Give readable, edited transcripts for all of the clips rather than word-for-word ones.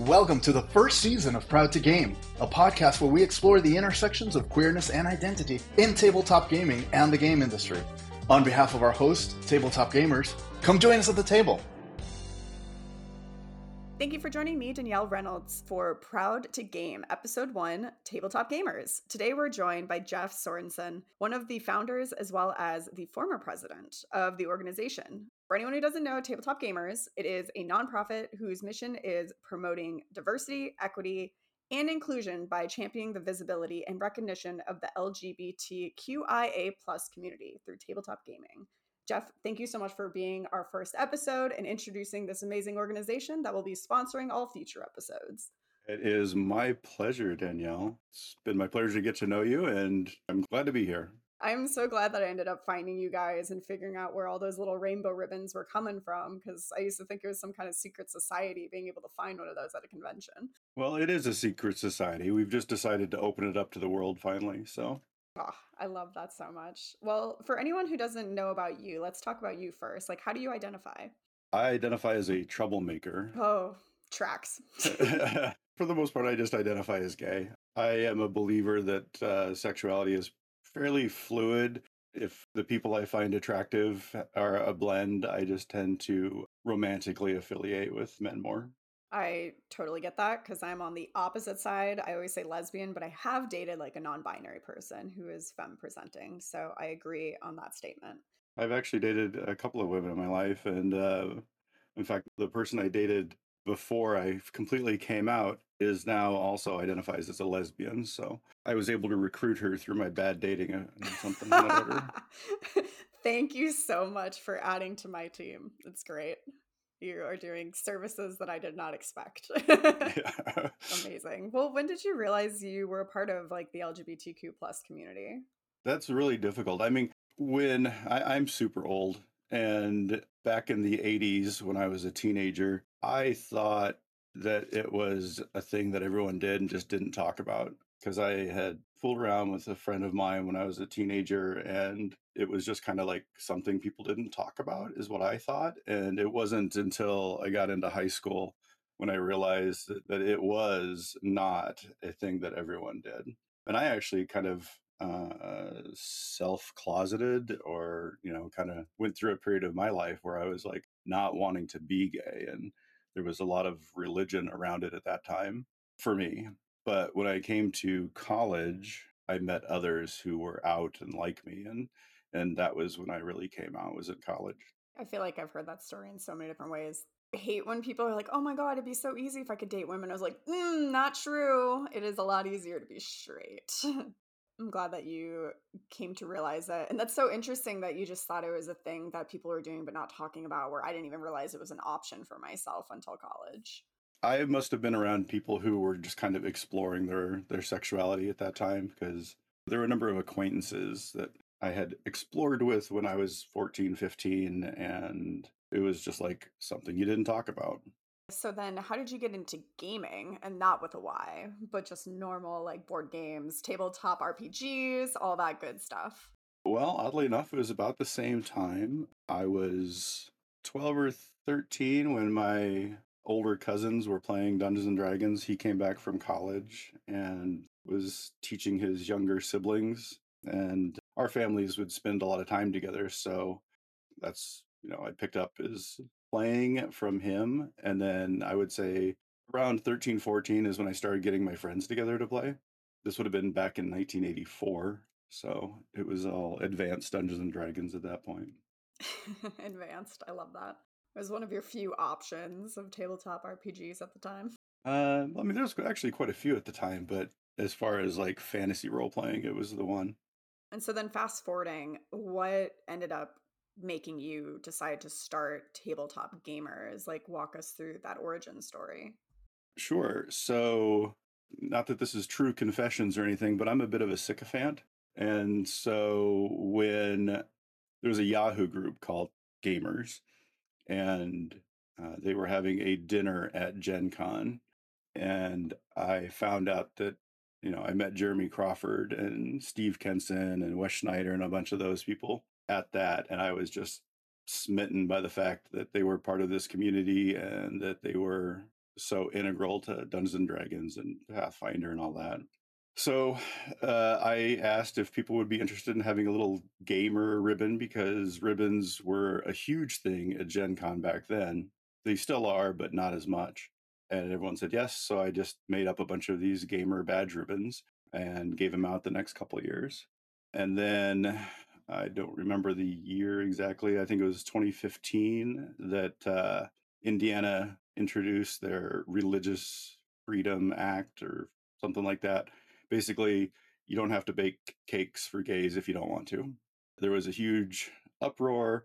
Welcome to the first season of Proud to Game, a podcast where we explore the intersections of queerness and identity in tabletop gaming and the game industry. On behalf of our host, Tabletop Gamers, come join us at the table. Thank you for joining me, Danielle Reynolds, for Proud to Game, Episode 1, Tabletop Gamers. Today we're joined by Jeff Sorensen, one of the founders as well as the former president of the organization. For anyone who doesn't know Tabletop Gamers, it is a nonprofit whose mission is promoting diversity, equity, and inclusion by championing the visibility and recognition of the LGBTQIA+ community through tabletop gaming. Jeff, thank you so much for being our first episode and introducing this amazing organization that will be sponsoring all future episodes. It is my pleasure, Danielle. It's been my pleasure to get to know you, and I'm glad to be here. I'm so glad that I ended up finding you guys and figuring out where all those little rainbow ribbons were coming from, because I used to think it was some kind of secret society being able to find one of those at a convention. Well, it is a secret society. We've just decided to open it up to the world finally, so... Oh, I love that so much. Well, for anyone who doesn't know about you, let's talk about you first. Like, how do you identify? I identify as a troublemaker. Oh, tracks. For the most part, I just identify as gay. I am a believer that sexuality is fairly fluid. If the people I find attractive are a blend, I just tend to romantically affiliate with men more. I totally get that because I'm on the opposite side. I always say lesbian, but I have dated like a non-binary person who is femme presenting. So I agree on that statement. I've actually dated a couple of women in my life, and in fact, the person I dated before I completely came out is now also identifies as a lesbian. So I was able to recruit her through my bad dating and something of that order. Thank you so much for adding to my team. It's great. You are doing services that I did not expect. Yeah. Amazing. Well, when did you realize you were a part of like the LGBTQ plus community? That's really difficult. I mean, when I'm super old, and back in the 80s when I was a teenager, I thought that it was a thing that everyone did and just didn't talk about. Because I had fooled around with a friend of mine when I was a teenager, and it was just kind of like something people didn't talk about, is what I thought. And it wasn't until I got into high school when I realized that it was not a thing that everyone did. And I actually kind of self-closeted, or kind of went through a period of my life where I was like not wanting to be gay, and there was a lot of religion around it at that time for me. But when I came to college, I met others who were out and like me, and that was when I really came out, was in college. I feel like I've heard that story in so many different ways. I hate when people are like, oh my God, it'd be so easy if I could date women. I was like, not true. It is a lot easier to be straight. I'm glad that you came to realize that. And that's so interesting that you just thought it was a thing that people were doing but not talking about, where I didn't even realize it was an option for myself until college. I must have been around people who were just kind of exploring their sexuality at that time, because there were a number of acquaintances that I had explored with when I was 14, 15, and it was just like something you didn't talk about. So then how did you get into gaming, and not with a Y, but just normal like board games, tabletop RPGs, all that good stuff? Well, oddly enough, it was about the same time. I was 12 or 13 when my older cousins were playing Dungeons and Dragons. He came back from college and was teaching his younger siblings, and our families would spend a lot of time together. So that's, I picked up his playing from him. And then I would say around 13, 14 is when I started getting my friends together to play. This would have been back in 1984. So it was all advanced Dungeons and Dragons at that point. Advanced. I love that. It was one of your few options of tabletop RPGs at the time. I mean, there was actually quite a few at the time, but as far as like fantasy role playing, it was the one. And so then fast forwarding, what ended up making you decide to start Tabletop Gamers? Like, walk us through that origin story. Sure. So, not that this is true confessions or anything, but I'm a bit of a sycophant. And so when there was a Yahoo group called Gamers, and they were having a dinner at Gen Con, and I found out that, I met Jeremy Crawford and Steve Kenson and Wes Schneider and a bunch of those people at that. And I was just smitten by the fact that they were part of this community and that they were so integral to Dungeons and Dragons and Pathfinder and all that. So I asked if people would be interested in having a little gamer ribbon, because ribbons were a huge thing at Gen Con back then. They still are, but not as much. And everyone said yes. So I just made up a bunch of these gamer badge ribbons and gave them out the next couple of years. And then I don't remember the year exactly. I think it was 2015 that Indiana introduced their Religious Freedom Act or something like that. Basically, you don't have to bake cakes for gays if you don't want to. There was a huge uproar,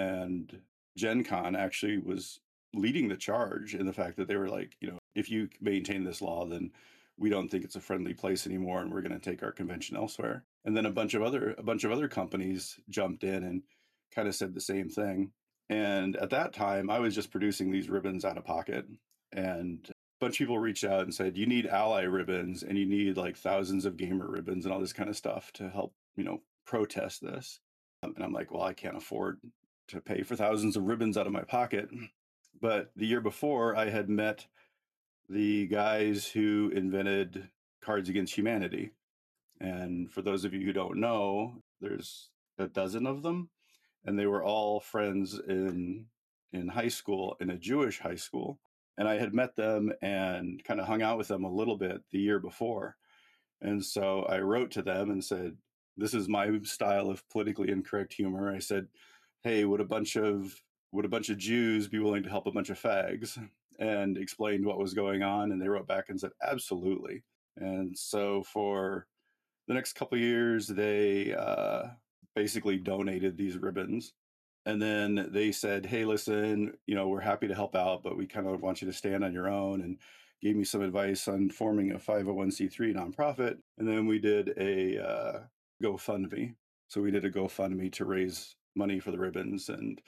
and Gen Con actually was leading the charge in the fact that they were like, if you maintain this law, then we don't think it's a friendly place anymore, and we're going to take our convention elsewhere. And then a bunch of other companies jumped in and kind of said the same thing. And at that time, I was just producing these ribbons out of pocket, and bunch of people reached out and said, you need ally ribbons and you need like thousands of gamer ribbons and all this kind of stuff to help, protest this. And I'm like, well, I can't afford to pay for thousands of ribbons out of my pocket. But the year before, I had met the guys who invented Cards Against Humanity. And for those of you who don't know, there's a dozen of them. And they were all friends in high school, in a Jewish high school. And I had met them and kind of hung out with them a little bit the year before. And so I wrote to them and said, this is my style of politically incorrect humor. I said, hey, would a bunch of Jews be willing to help a bunch of fags? And explained what was going on. And they wrote back and said, absolutely. And so for the next couple of years, they basically donated these ribbons. And then they said, hey, listen, we're happy to help out, but we kind of want you to stand on your own, and gave me some advice on forming a 501c3 nonprofit. And then we did a GoFundMe. So we did a GoFundMe to raise money for the ribbons. And,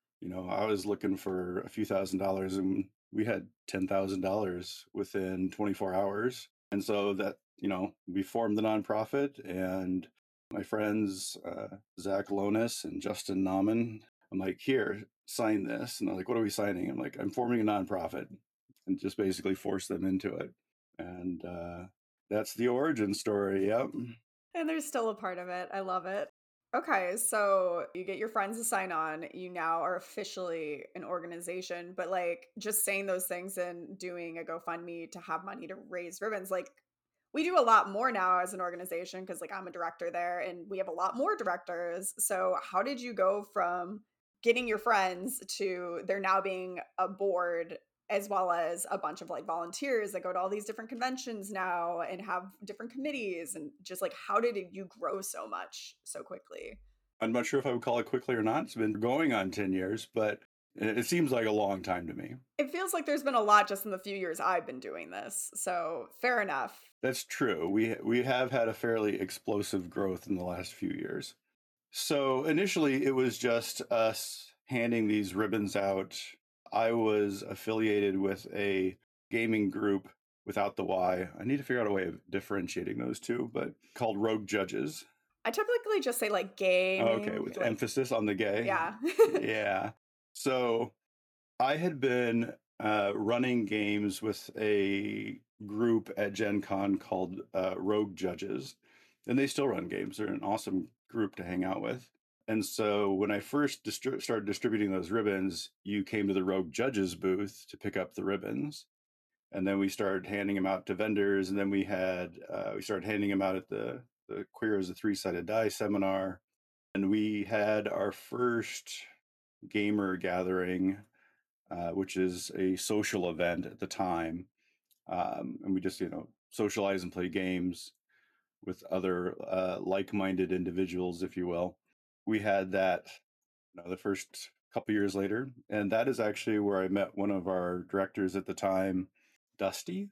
I was looking for a few $1,000s, and we had $10,000 within 24 hours. And so that, we formed the nonprofit, and my friends, Zach Lonis and Justin Nauman, I'm like, here, sign this. And they're like, what are we signing? I'm like, I'm forming a nonprofit, and just basically force them into it. And that's the origin story. Yep. And there's still a part of it. I love it. Okay, so you get your friends to sign on. You now are officially an organization, but like just saying those things and doing a GoFundMe to have money to raise ribbons, like we do a lot more now as an organization because like I'm a director there and we have a lot more directors. So how did you go from getting your friends to there now being a board as well as a bunch of like volunteers that go to all these different conventions now and have different committees, and just like how did you grow so much so quickly? I'm not sure if I would call it quickly or not. It's been going on 10 years, but it seems like a long time to me. It feels like there's been a lot just in the few years I've been doing this. So fair enough. That's true. We have had a fairly explosive growth in the last few years. So initially, it was just us handing these ribbons out. I was affiliated with a gaming group without the Y. I need to figure out a way of differentiating those two, but called Rogue Judges. I typically just say like gaming. Okay, with emphasis on the gay. Yeah. Yeah. So I had been running games with a group at Gen Con called Rogue Judges, and they still run games. They're an awesome group to hang out with. And so when I first started distributing those ribbons, you came to the Rogue Judges booth to pick up the ribbons. And then we started handing them out to vendors. And then we started handing them out at the Queer as a Three-Sided Die seminar. And we had our first gamer gathering, which is a social event at the time. And we just, socialize and play games with other like-minded individuals, if you will. We had that the first couple years later, and that is actually where I met one of our directors at the time, Dusty.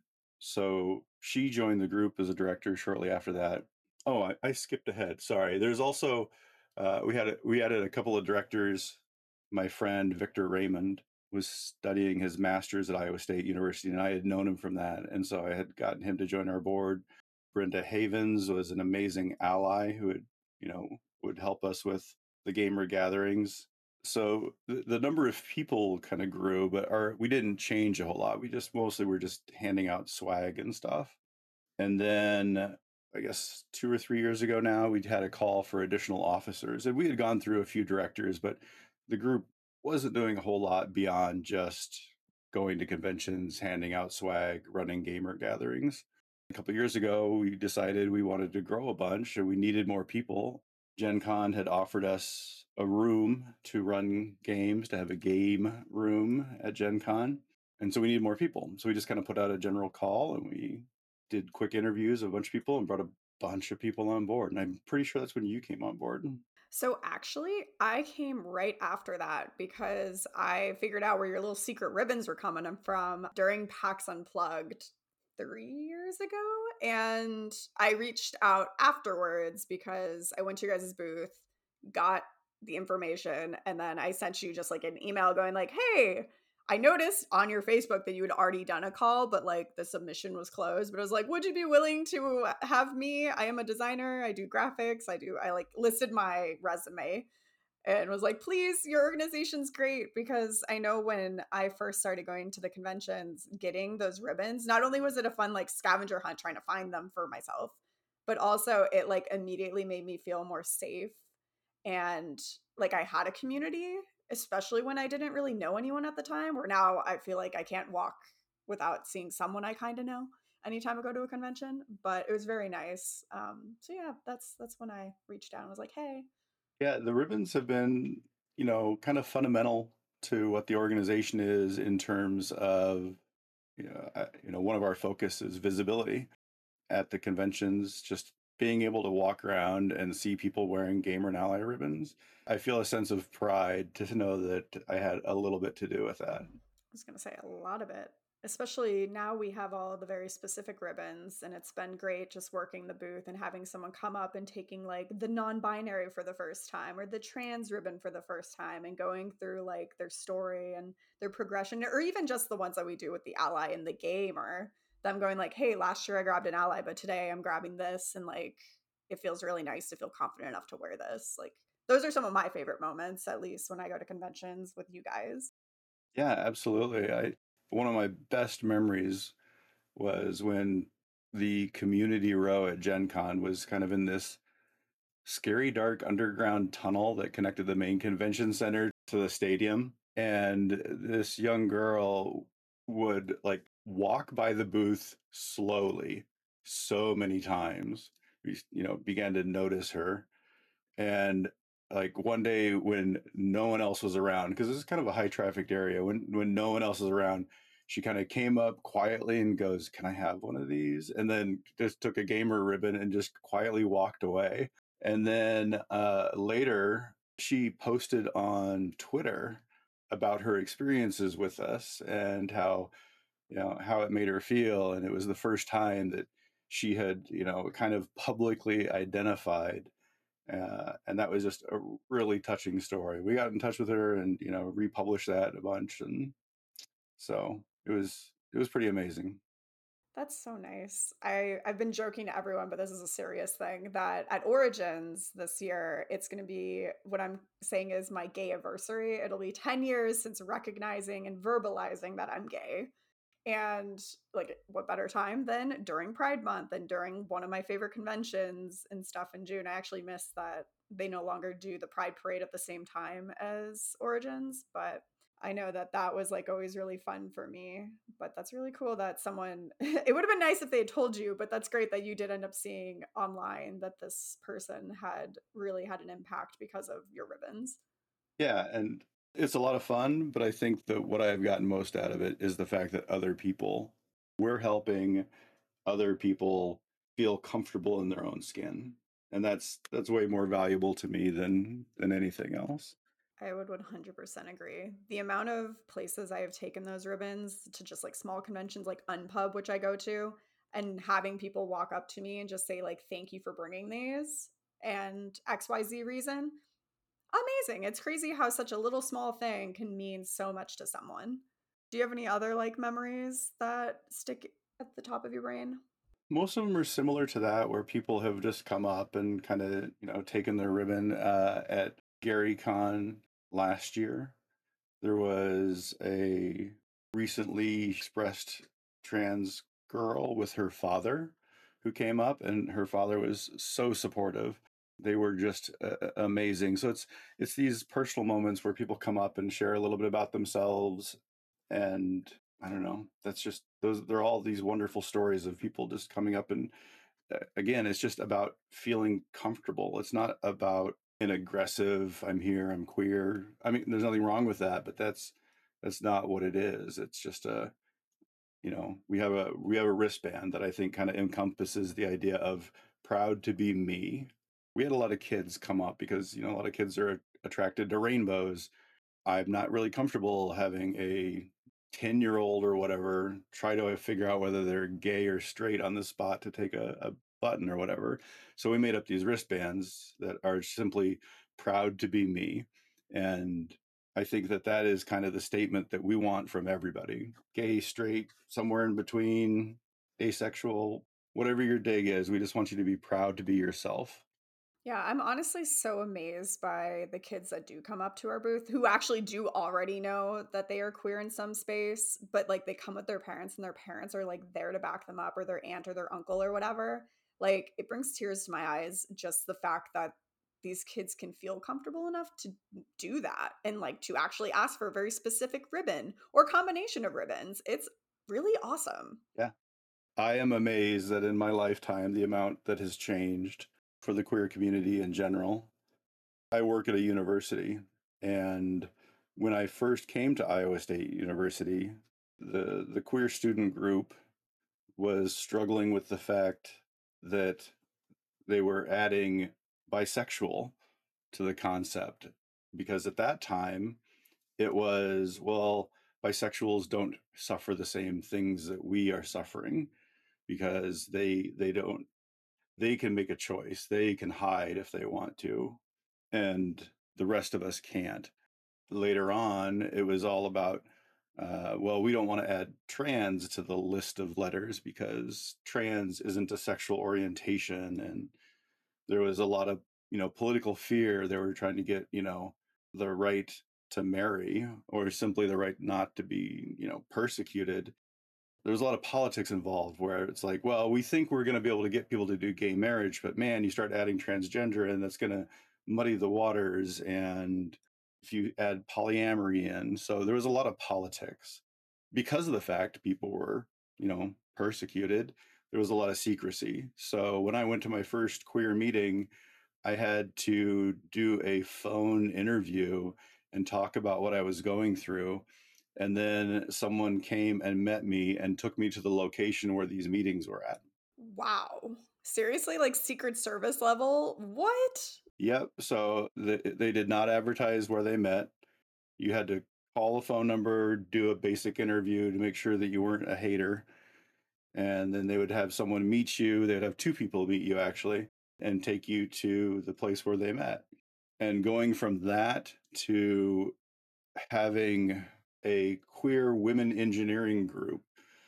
So she joined the group as a director shortly after that. Oh, I skipped ahead. Sorry. There's also we added a couple of directors. My friend Victor Raymond was studying his master's at Iowa State University, and I had known him from that, and so I had gotten him to join our board. Brenda Havens was an amazing ally who would help us with the gamer gatherings. So the number of people kind of grew, but we didn't change a whole lot. We just mostly were just handing out swag and stuff. And then I guess 2 or 3 years ago now, we'd had a call for additional officers, and we had gone through a few directors, but the group wasn't doing a whole lot beyond just going to conventions, handing out swag, running gamer gatherings. A couple years ago, we decided we wanted to grow a bunch and we needed more people. Gen Con had offered us a room to run games, to have a game room at Gen Con. And so we needed more people. So we just kind of put out a general call and we did quick interviews of a bunch of people and brought a bunch of people on board. And I'm pretty sure that's when you came on board. So actually, I came right after that because I figured out where your little secret ribbons were coming from during PAX Unplugged 3 years ago. And I reached out afterwards because I went to your guys' booth, got the information, and then I sent you just like an email going like, hey, I noticed on your Facebook that you had already done a call, but like the submission was closed. But I was like, would you be willing to have me? I am a designer. I do graphics. I like listed my resume and was like, please, your organization's great. Because I know when I first started going to the conventions, getting those ribbons, not only was it a fun like scavenger hunt trying to find them for myself, but also it like immediately made me feel more safe and like I had a community, especially when I didn't really know anyone at the time, where now I feel like I can't walk without seeing someone I kind of know anytime I go to a convention. But it was very nice. So yeah, that's when I reached out and was like, hey. Yeah, the ribbons have been, kind of fundamental to what the organization is in terms of, one of our focus is visibility at the conventions, just being able to walk around and see people wearing Gamer and Ally ribbons. I feel a sense of pride to know that I had a little bit to do with that. I was going to say a lot of it, especially now we have all the very specific ribbons, and it's been great just working the booth and having someone come up and taking like the non-binary for the first time or the trans ribbon for the first time and going through like their story and their progression, or even just the ones that we do with the ally and the game, or them going like, hey, last year I grabbed an ally, but today I'm grabbing this, and like it feels really nice to feel confident enough to wear this. Like those are some of my favorite moments, at least when I go to conventions with you guys. Yeah, absolutely. One of my best memories was when the community row at Gen Con was kind of in this scary dark underground tunnel that connected the main convention center to the stadium. And this young girl would like walk by the booth slowly so many times. We, began to notice her. And like one day when no one else was around, because this is kind of a high trafficked area, when no one else was around, she kind of came up quietly and goes, "Can I have one of these?" And then just took a gamer ribbon and just quietly walked away. And then later, she posted on Twitter about her experiences with us and how it made her feel. And it was the first time that she had, kind of publicly identified. And that was just a really touching story. We got in touch with her and, republished that a bunch. And so it was pretty amazing. That's so nice. I've been joking to everyone, but this is a serious thing that at Origins this year, it's going to be what I'm saying is my gay anniversary. It'll be 10 years since recognizing and verbalizing that I'm gay. And like, what better time than during Pride Month and during one of my favorite conventions and stuff in June? I actually miss that they no longer do the Pride Parade at the same time as Origins, but I know that that was like always really fun for me. But that's really cool that someone, it would have been nice if they had told you, but that's great that you did end up seeing online that this person had really had an impact because of your ribbons. Yeah. And it's a lot of fun, but I think that what I've gotten most out of it is the fact that we're helping other people feel comfortable in their own skin. And that's way more valuable to me than anything else. I would 100% agree. The amount of places I have taken those ribbons to just like small conventions like Unpub, which I go to, and having people walk up to me and just say, like, thank you for bringing these and XYZ reason. Amazing. It's crazy how such a little small thing can mean so much to someone. Do you have any other like memories that stick at the top of your brain? Most of them are similar to that, where people have just come up and kind of, taken their ribbon at Gary Con. last year. There was a recently expressed trans girl with her father who came up, and her father was so supportive. They were just amazing. So it's these personal moments where people come up and share a little bit about themselves, and I don't know. That's just those. They're all these wonderful stories of people just coming up and again, it's just about feeling comfortable. It's not about an aggressive, I'm here, I'm queer. I mean, there's nothing wrong with that, but that's not what it is. It's just we have a wristband that I think kind of encompasses the idea of proud to be me. We had a lot of kids come up because, a lot of kids are attracted to rainbows. I'm not really comfortable having a 10-year-old or whatever try to figure out whether they're gay or straight on the spot to take a button or whatever. So we made up these wristbands that are simply proud to be me. And I think that that is kind of the statement that we want from everybody: gay, straight, somewhere in between, asexual, whatever your dig is. We just want you to be proud to be yourself. Yeah, I'm honestly so amazed by the kids that do come up to our booth who actually do already know that they are queer in some space, but like they come with their parents and their parents are like there to back them up, or their aunt or their uncle or whatever. Like it brings tears to my eyes just the fact that these kids can feel comfortable enough to do that and like to actually ask for a very specific ribbon or combination of ribbons. It's really awesome. Yeah. I am amazed that in my lifetime, the amount that has changed for the queer community in general. I work at a university, and when I first came to Iowa State University, the queer student group was struggling with the fact that they were adding bisexual to the concept, because at that time it was, well, bisexuals don't suffer the same things that we are suffering because they can make a choice. They can hide if they want to, and the rest of us can't. Later on, it was all about, well, we don't want to add trans to the list of letters because trans isn't a sexual orientation. And there was a lot of, political fear. They were trying to get, the right to marry, or simply the right not to be, persecuted. There's a lot of politics involved where it's like, well, we think we're going to be able to get people to do gay marriage, but man, you start adding transgender and that's going to muddy the waters. And if you add polyamory in, so there was a lot of politics because of the fact people were, persecuted. There was a lot of secrecy. So when I went to my first queer meeting, I had to do a phone interview and talk about what I was going through. And then someone came and met me and took me to the location where these meetings were at. Wow. Seriously, like Secret Service level? What? Yep. So they did not advertise where they met. You had to call a phone number, do a basic interview to make sure that you weren't a hater. And then they would have someone meet you. They'd have two people meet you actually and take you to the place where they met. And going from that to having a queer women engineering group,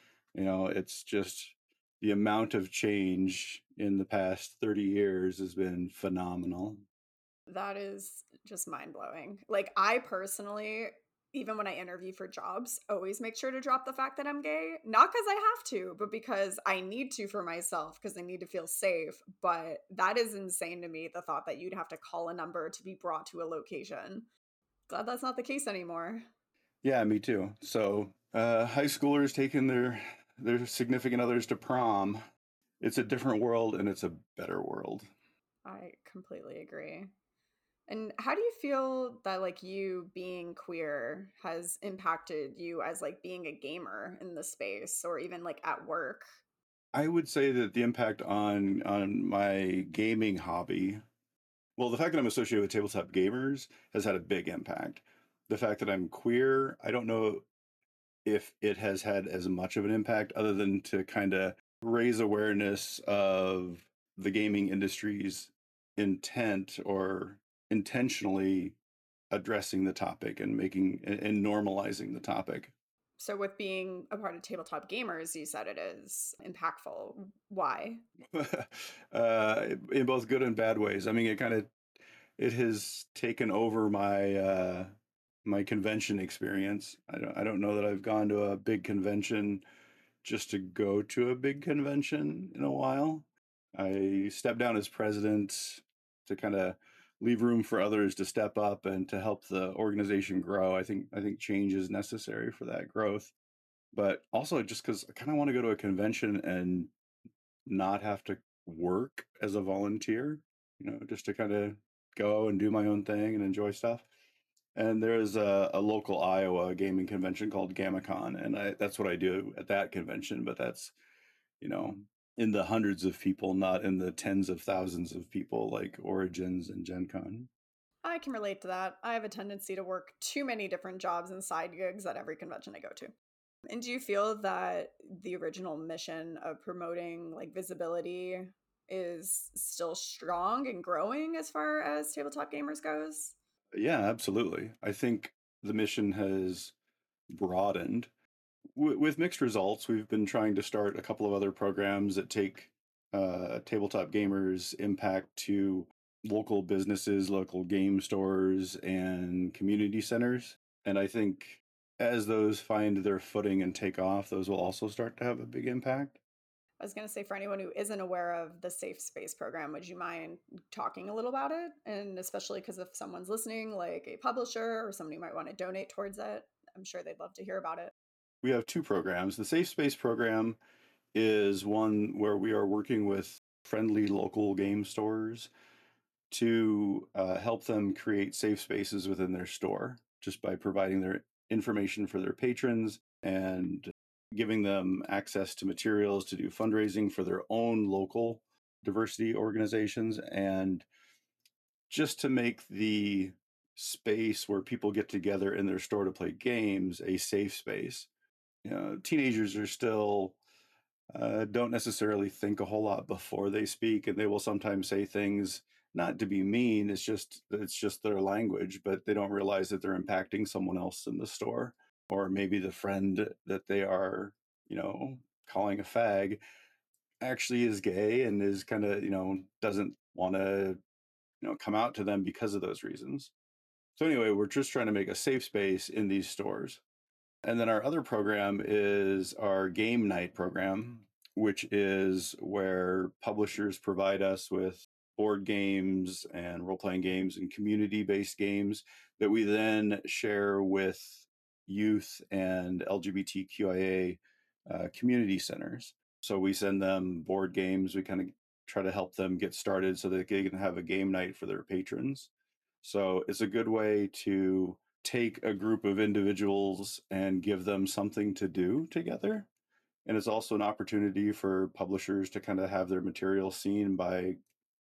it's just the amount of change in the past 30 years has been phenomenal. That is just mind blowing. Like, I personally, even when I interview for jobs, always make sure to drop the fact that I'm gay. Not because I have to, but because I need to for myself, because I need to feel safe. But that is insane to me, the thought that you'd have to call a number to be brought to a location. Glad that's not the case anymore. Yeah, me too. So high schoolers taking their significant others to prom. It's a different world and it's a better world. I completely agree. And how do you feel that like you being queer has impacted you as like being a gamer in the space or even like at work? I would say that the impact on my gaming hobby, well, the fact that I'm associated with tabletop gamers has had a big impact. The fact that I'm queer, I don't know if it has had as much of an impact other than to kind of raise awareness of the gaming industry's intent or intentionally addressing the topic and making and normalizing the topic. So with being a part of tabletop gamers, you said it is impactful. Why? In both good and bad ways. I mean, it kind of it has taken over my convention experience. I don't know that I've gone to a big convention just to go to a big convention in a while. I stepped down as president to kind of leave room for others to step up and to help the organization grow. I think change is necessary for that growth, but also just because I kind of want to go to a convention and not have to work as a volunteer, just to kind of go and do my own thing and enjoy stuff. And there's a local Iowa gaming convention called GammaCon, and that's what I do at that convention. But that's, you know, in the hundreds of people, not in the tens of thousands of people like Origins and Gen Con. I can relate to that. I have a tendency to work too many different jobs and side gigs at every convention I go to. And do you feel that the original mission of promoting like visibility is still strong and growing as far as tabletop gamers goes? Yeah, absolutely. I think the mission has broadened with mixed results. We've been trying to start a couple of other programs that take tabletop gamers impact to local businesses, local game stores, and community centers. And I think as those find their footing and take off, those will also start to have a big impact. I was going to say, for anyone who isn't aware of the Safe Space program, would you mind talking a little about it? And especially because if someone's listening, like a publisher or somebody might want to donate towards it, I'm sure they'd love to hear about it. We have two programs. The Safe Space program is one where we are working with friendly local game stores to help them create safe spaces within their store just by providing their information for their patrons and giving them access to materials to do fundraising for their own local diversity organizations, and just to make the space where people get together in their store to play games a safe space. Teenagers are still don't necessarily think a whole lot before they speak, and they will sometimes say things not to be mean. It's just their language, but they don't realize that they're impacting someone else in the store, or maybe the friend that they are, calling a fag actually is gay and is kind of, doesn't want to, come out to them because of those reasons. So anyway, we're just trying to make a safe space in these stores. And then our other program is our game night program, which is where publishers provide us with board games and role playing games and community based games that we then share with youth and LGBTQIA community centers. So we send them board games. We kind of try to help them get started so that they can have a game night for their patrons. So it's a good way to take a group of individuals and give them something to do together. And it's also an opportunity for publishers to kind of have their material seen by,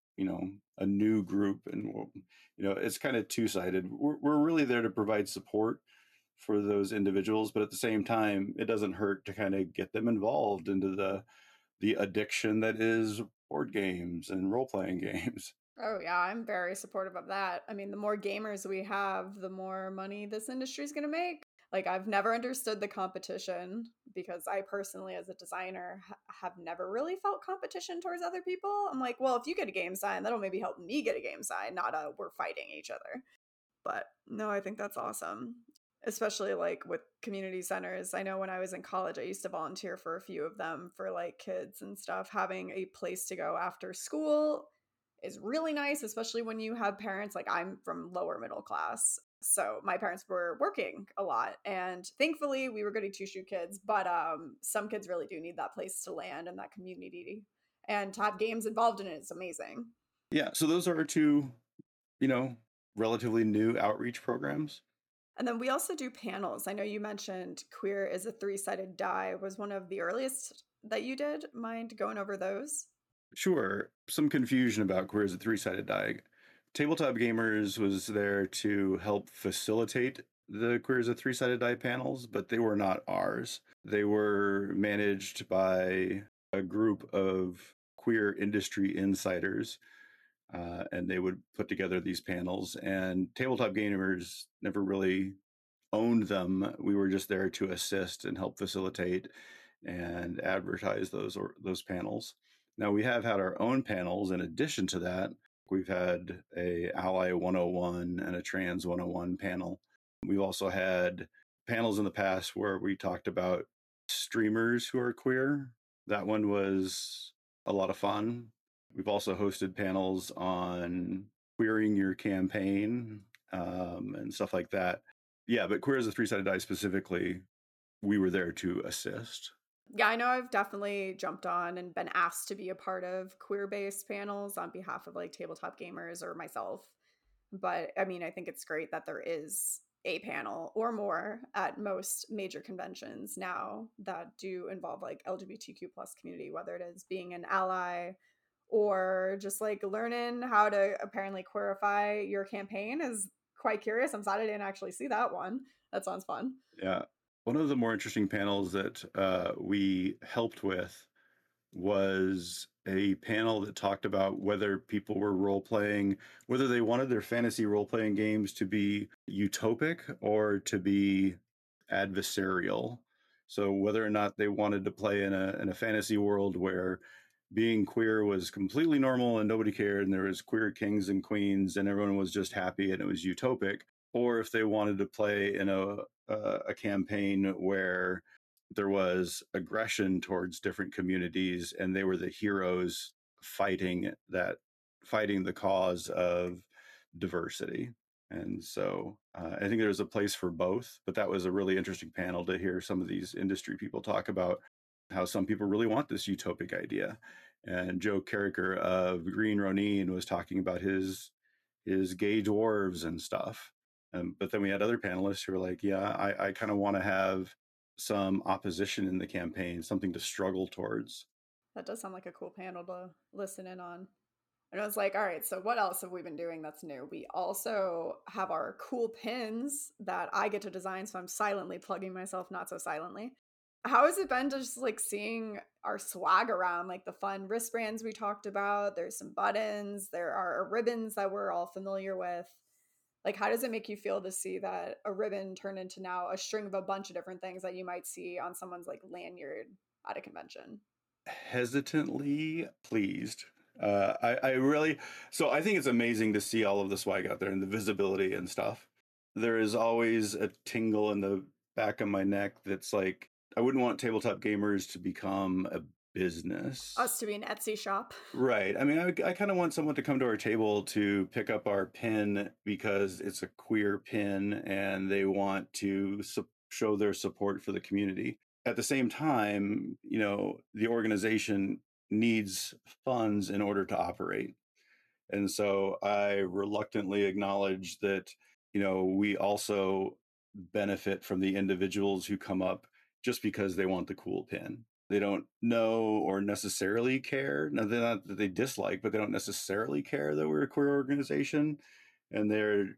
a new group. And, it's kind of two-sided. We're really there to provide support for those individuals, but at the same time, it doesn't hurt to kind of get them involved into the addiction that is board games and role-playing games. Oh, yeah, I'm very supportive of that. I mean, the more gamers we have, the more money this industry is going to make. Like, I've never understood the competition because I personally, as a designer, have never really felt competition towards other people. I'm like, well, if you get a game sign, that'll maybe help me get a game sign, not a we're fighting each other. But no, I think that's awesome. Especially like with community centers. I know when I was in college, I used to volunteer for a few of them for like kids and stuff. Having a place to go after school is really nice, especially when you have parents. Like, I'm from lower middle class. So my parents were working a lot, and thankfully we were goody two shoe kids, but some kids really do need that place to land and that community, and to have games involved in it is amazing. Yeah, so those are our two, you know, relatively new outreach programs. And then we also do panels. I know you mentioned Queer is a Three-Sided Die was one of the earliest that you did. Mind going over those? Sure, some confusion about Queer as a Three-Sided Die. Tabletop Gamers was there to help facilitate the Queer as a Three-Sided Die panels, but they were not ours. They were managed by a group of queer industry insiders, and they would put together these panels. And Tabletop Gamers never really owned them. We were just there to assist and help facilitate and advertise those panels. Now we have had our own panels in addition to that, We've had a Ally 101 and a Trans 101 panel. We've also had panels in the past where we talked about streamers who are queer. That one was a lot of fun. We've also hosted panels on queering your campaign and stuff like that. Yeah, but Queer as a Three-Sided Die specifically, we were there to assist. Yeah, I know I've definitely jumped on and been asked to be a part of queer-based panels on behalf of like tabletop gamers or myself. But I mean, I think it's great that there is a panel or more at most major conventions now that do involve like LGBTQ plus community, whether it is being an ally or just like learning how to apparently queerify your campaign is quite curious. I'm sad I didn't actually see that one. That sounds fun. Yeah. One of the more interesting panels that we helped with was a panel that talked about whether people were role playing, whether they wanted their fantasy role playing games to be utopic or to be adversarial. So whether or not they wanted to play in a fantasy world where being queer was completely normal and nobody cared, and there was queer kings and queens and everyone was just happy and it was utopic, or if they wanted to play in a campaign where there was aggression towards different communities and they were the heroes fighting the cause of diversity. And so I think there's a place for both, but that was a really interesting panel to hear some of these industry people talk about how some people really want this utopic idea. And Joe Carricker of Green Ronin was talking about his gay dwarves and stuff. But then we had other panelists who were like, yeah, I kind of want to have some opposition in the campaign, something to struggle towards. That does sound like a cool panel to listen in on. And I was like, all right, so what else have we been doing that's new? We also have our cool pins that I get to design, so I'm silently plugging myself, not so silently. How has it been just like seeing our swag around, like the fun wristbands we talked about? There's some buttons, there are ribbons that we're all familiar with. Like, how does it make you feel to see that a ribbon turn into now a string of a bunch of different things that you might see on someone's like lanyard at a convention? Hesitantly pleased. I really, so I think it's amazing to see all of the swag out there and the visibility and stuff. There is always a tingle in the back of my neck that's like, I wouldn't want tabletop gamers to become a business. Us to be an Etsy shop. Right. I mean, I kind of want someone to come to our table to pick up our pin because it's a queer pin and they want to show their support for the community. At the same time, the organization needs funds in order to operate. And so I reluctantly acknowledge that, we also benefit from the individuals who come up just because they want the cool pin. They don't know or necessarily care. Now, they're not that they dislike, but they don't necessarily care that we're a queer organization. And they're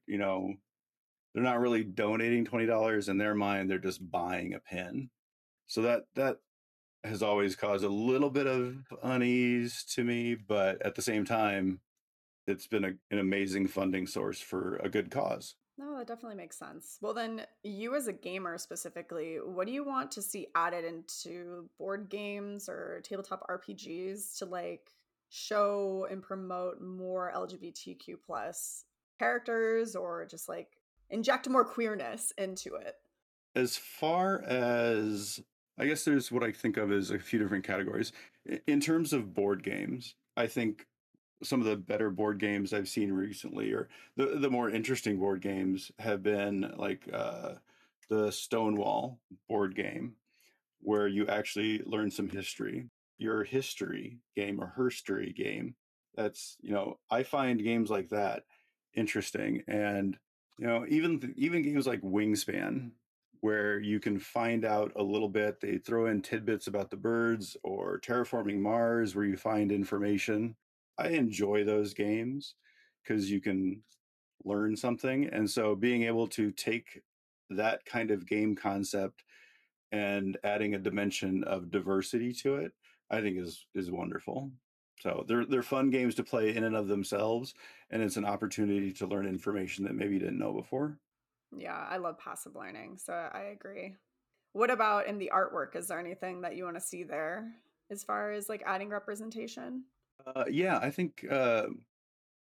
not really donating $20 in their mind. They're just buying a pin. So that has always caused a little bit of unease to me. But at the same time, it's been an amazing funding source for a good cause. No, that definitely makes sense. Well, then, you as a gamer specifically, what do you want to see added into board games or tabletop RPGs to like show and promote more LGBTQ plus characters or just like inject more queerness into it? As far as, I guess there's what I think of as a few different categories. In terms of board games, I think some of the better board games I've seen recently, or the more interesting board games, have been like the Stonewall board game, where you actually learn some history. Your history game or herstory game. That's I find games like that interesting, and even games like Wingspan, where you can find out a little bit. They throw in tidbits about the birds, or Terraforming Mars, where you find information. I enjoy those games because you can learn something. And so being able to take that kind of game concept and adding a dimension of diversity to it, I think is wonderful. So they're fun games to play in and of themselves, and it's an opportunity to learn information that maybe you didn't know before. Yeah, I love passive learning, so I agree. What about in the artwork? Is there anything that you want to see there as far as like adding representation? Yeah, I think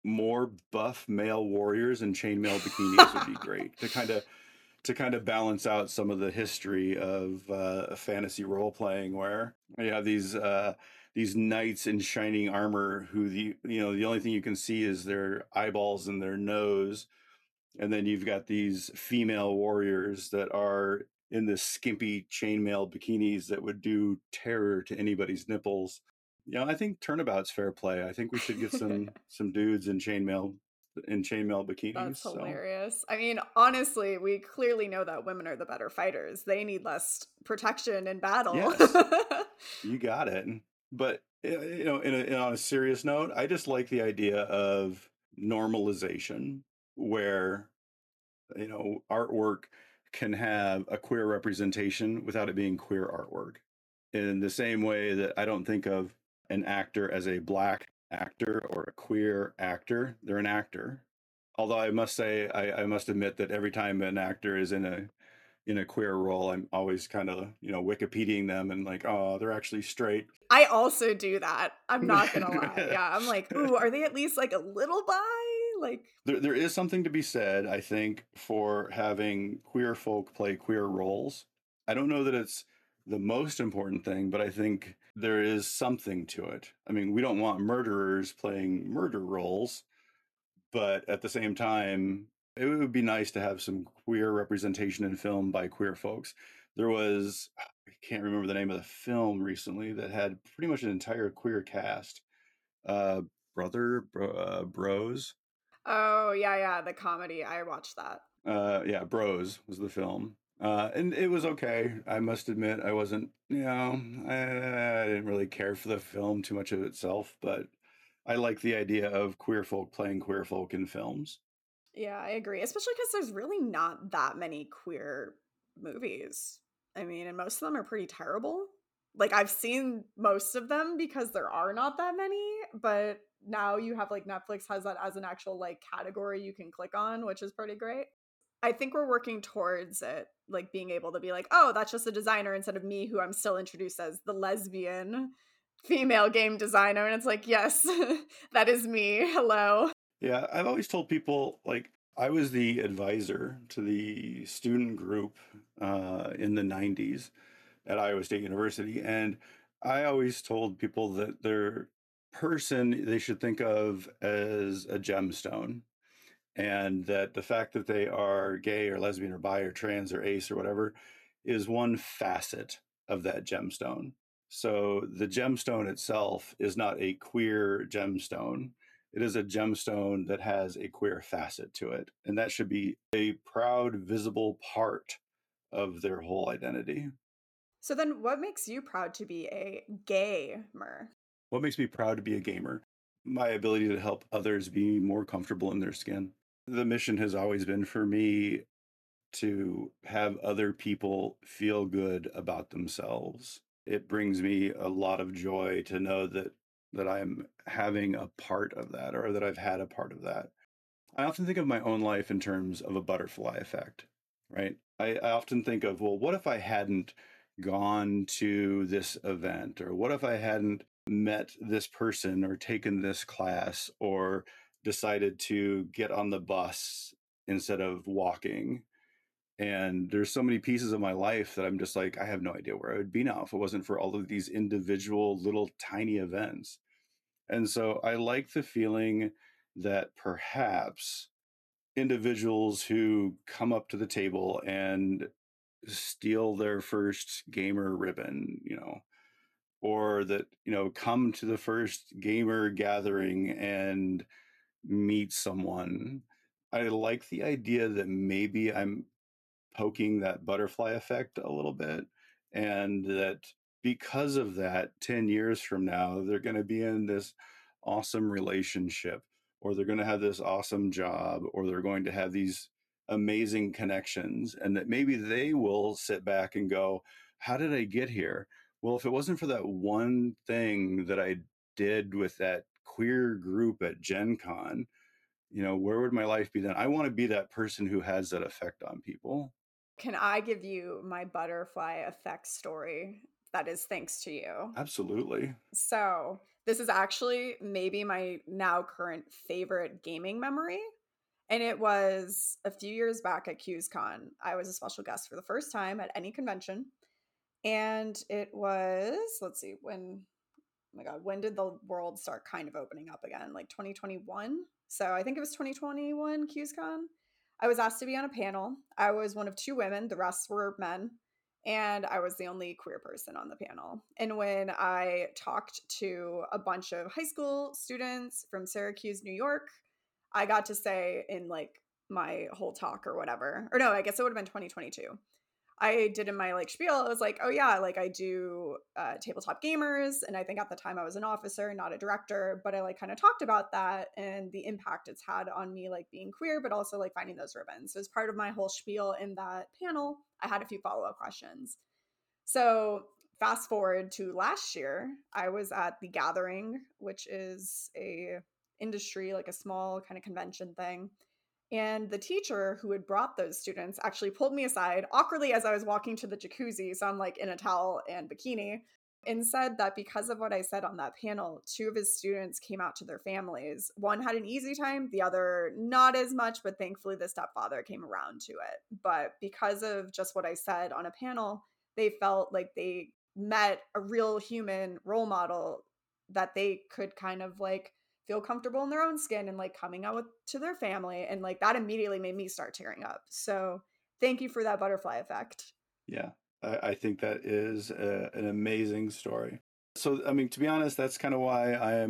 more buff male warriors in chainmail bikinis would be great to kind of balance out some of the history of fantasy role playing, where you have these knights in shining armor who the only thing you can see is their eyeballs and their nose, and then you've got these female warriors that are in this skimpy chainmail bikinis that would do terror to anybody's nipples. I think turnabout's fair play. I think we should get some dudes in chainmail bikinis. That's So hilarious. I mean, honestly, we clearly know that women are the better fighters. They need less protection in battle. yes, you got it. But on a serious note, I just like the idea of normalization, where artwork can have a queer representation without it being queer artwork. In the same way that I don't think of an actor as a black actor or a queer actor, they're an actor. Although I must say, I must admit that every time an actor is in a queer role, I'm always kind of Wikipediaing them and like, oh, they're actually straight. I also do that. I'm not gonna lie. Yeah, I'm like, ooh, are they at least like a little bi? Like, There is something to be said, I think, for having queer folk play queer roles. I don't know that it's the most important thing, but I think there is something to it. I mean, we don't want murderers playing murder roles, but at the same time, it would be nice to have some queer representation in film by queer folks. There was, I can't remember the name of the film recently that had pretty much an entire queer cast. Uh, Bros. oh yeah, yeah, the comedy. I watched that. Yeah, Bros was the film. And it was okay. I must admit, I wasn't, I didn't really care for the film too much of itself, but I like the idea of queer folk playing queer folk in films. Yeah, I agree. Especially because there's really not that many queer movies. I mean, and most of them are pretty terrible. Like, I've seen most of them because there are not that many, but now you have like Netflix has that as an actual like category you can click on, which is pretty great. I think we're working towards it, like being able to be like, oh, that's just a designer instead of me, who I'm still introduced as the lesbian female game designer. And it's like, yes, that is me. Hello. Yeah, I've always told people, like, I was the advisor to the student group in the 90s at Iowa State University. And I always told people that their person they should think of as a gemstone, and that the fact that they are gay or lesbian or bi or trans or ace or whatever is one facet of that gemstone. So the gemstone itself is not a queer gemstone. It is a gemstone that has a queer facet to it. And that should be a proud, visible part of their whole identity. So then what makes you proud to be a gamer? What makes me proud to be a gamer? My ability to help others be more comfortable in their skin. The mission has always been for me to have other people feel good about themselves. It brings me a lot of joy to know that I'm having a part of that, or that I've had a part of that. I often think of my own life in terms of a butterfly effect, right? I often think of, well, what if I hadn't gone to this event? Or what if I hadn't met this person or taken this class or decided to get on the bus instead of walking? And there's so many pieces of my life that I'm just like, I have no idea where I would be now if it wasn't for all of these individual little tiny events. And so I like the feeling that perhaps individuals who come up to the table and steal their first gamer ribbon, or that, come to the first gamer gathering and meet someone. I like the idea that maybe I'm poking that butterfly effect a little bit, and that because of that, 10 years from now they're going to be in this awesome relationship, or they're going to have this awesome job, or they're going to have these amazing connections, and that maybe they will sit back and go, how did I get here? Well, if it wasn't for that one thing that I did with that queer group at Gen Con, where would my life be then? I want to be that person who has that effect on people. Can I give you my butterfly effect story? that is thanks to you. Absolutely. So, this is actually maybe my now current favorite gaming memory. And it was a few years back at QsCon. I was a special guest for the first time at any convention. And it was, let's see, when, oh my God, when did the world start kind of opening up again? Like 2021? So I think it was 2021 QsCon. I was asked to be on a panel. I was one of two women, the rest were men. And I was the only queer person on the panel. And when I talked to a bunch of high school students from Syracuse, New York, I got to say in like my whole talk or whatever, or no, I guess it would have been 2022. I did in my like spiel, I was like, oh yeah, like I do tabletop gamers. And I think at the time I was an officer, not a director, but I like kind of talked about that and the impact it's had on me, like being queer, but also like finding those ribbons. So as part of my whole spiel in that panel, I had a few follow-up questions. So fast forward to last year, I was at the Gathering, which is a industry, like a small kind of convention thing. And the teacher who had brought those students actually pulled me aside awkwardly as I was walking to the jacuzzi. So I'm like in a towel and bikini, and said that because of what I said on that panel, two of his students came out to their families. One had an easy time, the other not as much, but thankfully the stepfather came around to it. But because of just what I said on a panel, they felt like they met a real human role model that they could kind of like feel comfortable in their own skin and like coming out with, to their family. And like that immediately made me start tearing up. So thank you for that butterfly effect. Yeah, I think that is an amazing story. So, I mean, to be honest, that's kind of why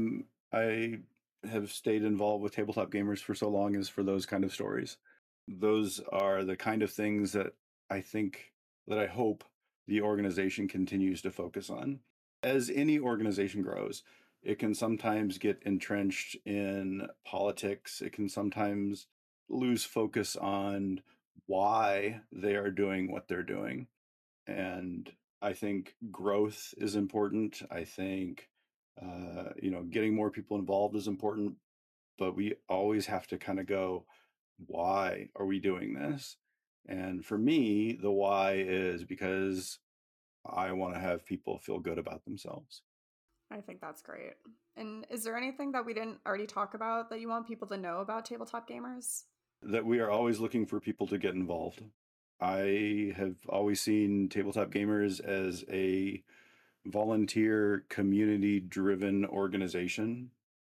I have stayed involved with tabletop gamers for so long, is for those kind of stories. Those are the kind of things that I think, that I hope the organization continues to focus on. As any organization grows, it can sometimes get entrenched in politics. It can sometimes lose focus on why they are doing what they're doing. And I think growth is important. I think, getting more people involved is important, but we always have to kind of go, why are we doing this? And for me, the why is because I want to have people feel good about themselves. I think that's great. And is there anything that we didn't already talk about that you want people to know about tabletop gamers? That we are always looking for people to get involved. I have always seen tabletop gamers as a volunteer, community driven organization.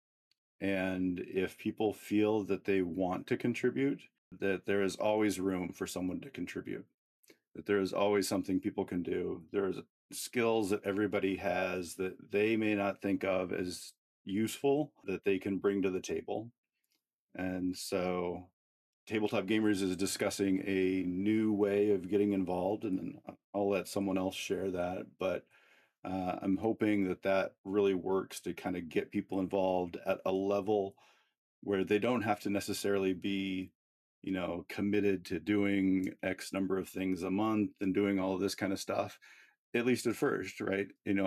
And if people feel that they want to contribute, that there is always room for someone to contribute, that there is always something people can do. There's skills that everybody has that they may not think of as useful that they can bring to the table. And so Tabletop Gamers is discussing a new way of getting involved, and then I'll let someone else share that. But I'm hoping that that really works to kind of get people involved at a level where they don't have to necessarily be, committed to doing X number of things a month and doing all of this kind of stuff, at least at first, right?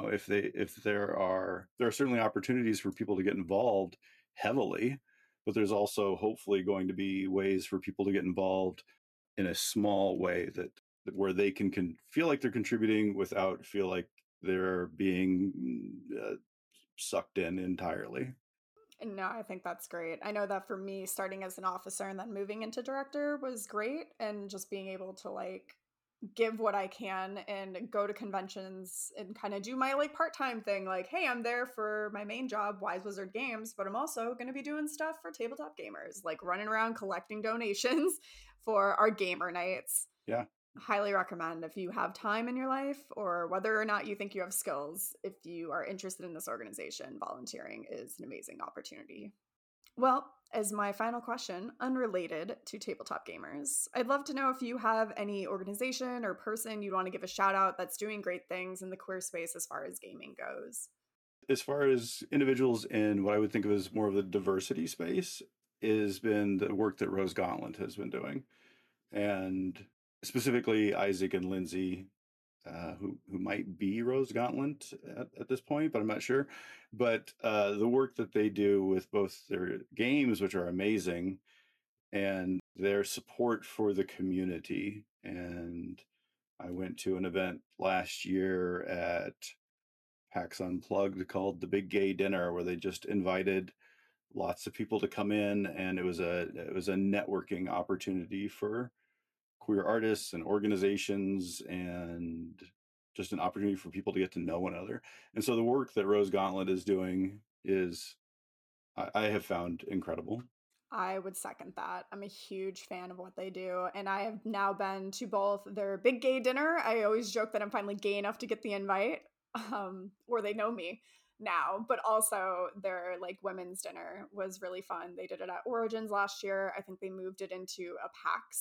If there are certainly opportunities for people to get involved heavily, but there's also hopefully going to be ways for people to get involved in a small way that where they can feel like they're contributing without feel like they're being sucked in entirely. No, I think that's great. I know that for me, starting as an officer and then moving into director was great. And just being able to like give what I can and go to conventions and kind of do my like part-time thing. Like, hey, I'm there for my main job, Wise Wizard Games, but I'm also going to be doing stuff for tabletop gamers, like running around collecting donations for our gamer nights. Yeah. Highly recommend if you have time in your life or whether or not you think you have skills. If you are interested in this organization, volunteering is an amazing opportunity. Well, as my final question, unrelated to tabletop gamers, I'd love to know if you have any organization or person you'd want to give a shout out that's doing great things in the queer space as far as gaming goes. As far as individuals in what I would think of as more of the diversity space, has been the work that Rose Gauntlet has been doing, and specifically Isaac and Lindsay, who might be Rose Gauntlet at this point, but I'm not sure. But the work that they do with both their games, which are amazing, and their support for the community. And I went to an event last year at PAX Unplugged called the Big Gay Dinner, where they just invited lots of people to come in, and it was a networking opportunity for queer artists and organizations, and just an opportunity for people to get to know one another. And so the work that Rose Gauntlet is doing is, I have found incredible. I would second that. I'm a huge fan of what they do. And I have now been to both their Big Gay Dinner. I always joke that I'm finally gay enough to get the invite, or they know me now, but also their like women's dinner was really fun. They did it at Origins last year. I think they moved it into a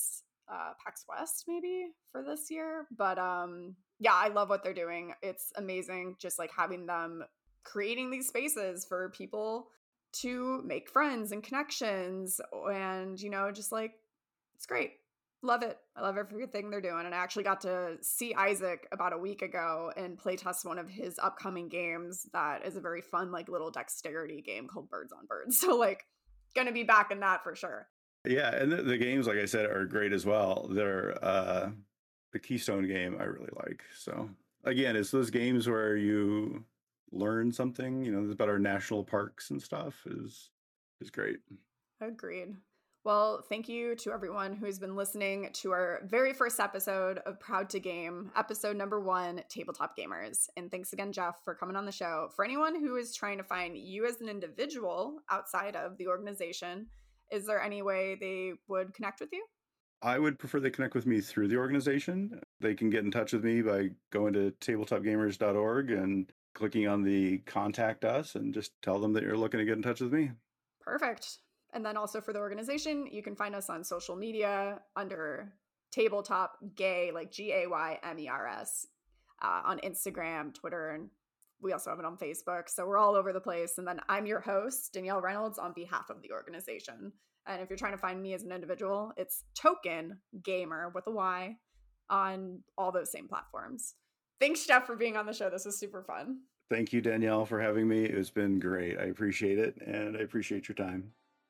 PAX West maybe for this year. But yeah, I love what they're doing. It's amazing just like having them creating these spaces for people to make friends and connections, and just like, it's great. Love it. I love everything they're doing. And I actually got to see Isaac about a week ago and play test one of his upcoming games that is a very fun like little dexterity game called Birds on Birds. So like gonna be back in that for sure. Yeah, and the games, like I said, are great as well. They're the Keystone game I really like. So again, it's those games where you learn something, about our national parks and stuff is great. Agreed. Well, thank you to everyone who's been listening to our very first episode of Proud to Game, episode number 1, Tabletop Gamers. And thanks again, Jeff, for coming on the show. For anyone who is trying to find you as an individual outside of the organization, is there any way they would connect with you? I would prefer they connect with me through the organization. They can get in touch with me by going to tabletopgamers.org and clicking on the contact us and just tell them that you're looking to get in touch with me. Perfect. And then also for the organization, you can find us on social media under Tabletop Gay, like GAYMERS, on Instagram, Twitter, and we also have it on Facebook. So we're all over the place. And then I'm your host, Danielle Reynolds, on behalf of the organization. And if you're trying to find me as an individual, it's Token Gamer with a Y on all those same platforms. Thanks, Jeff, for being on the show. This was super fun. Thank you, Danielle, for having me. It's been great. I appreciate it, and I appreciate your time.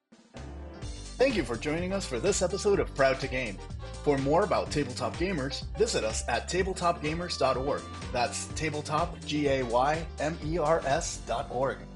Thank you for joining us for this episode of Proud to Game. For more about Tabletop Gamers, visit us at tabletopgamers.org. That's tabletop, GAYMERS.org.